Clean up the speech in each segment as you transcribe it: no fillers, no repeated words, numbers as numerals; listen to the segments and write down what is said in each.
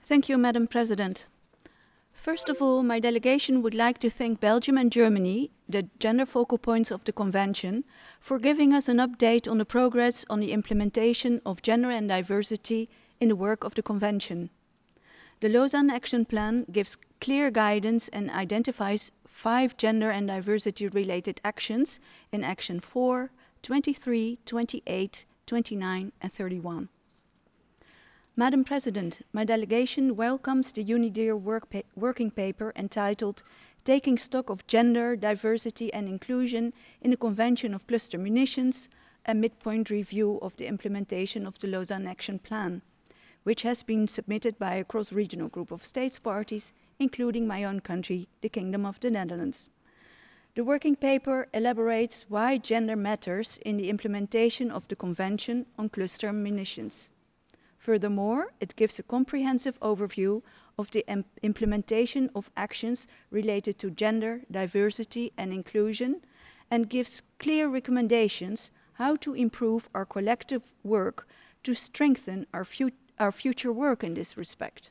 Thank you, Madam President. First of all, my delegation would like to thank Belgium and Germany, the gender focal points of the Convention, for giving us an update on the progress on the implementation of gender and diversity in the work of the Convention. The Lausanne Action Plan gives clear guidance and identifies 5 gender and diversity related actions in Action 4, 23, 28, 29 and 31. Madam President, my delegation welcomes the UNIDIR working paper entitled Taking Stock of Gender, Diversity and Inclusion in the Convention of Cluster Munitions, a midpoint review of the implementation of the Lausanne Action Plan, which has been submitted by a cross-regional group of states parties, including my own country, the Kingdom of the Netherlands. The working paper elaborates why gender matters in the implementation of the Convention on Cluster Munitions. Furthermore, it gives a comprehensive overview of the implementation of actions related to gender, diversity and inclusion, and gives clear recommendations how to improve our collective work to strengthen our future work in this respect.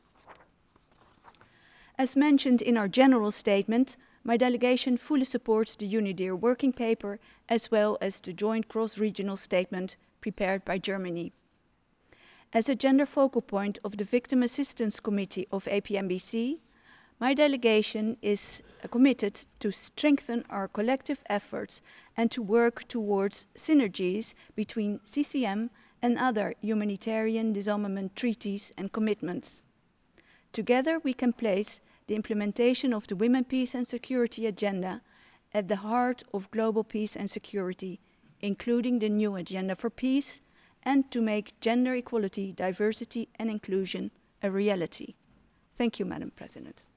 As mentioned in our general statement, my delegation fully supports the UNIDIR working paper as well as the joint cross-regional statement prepared by Germany. As a gender focal point of the Victim Assistance Committee of APMBC, my delegation is committed to strengthen our collective efforts and to work towards synergies between CCM and other humanitarian disarmament treaties and commitments. Together we can place the implementation of the Women, Peace and Security Agenda at the heart of global peace and security, including the new Agenda for Peace, and to make gender equality, diversity and inclusion a reality. Thank you, Madam President.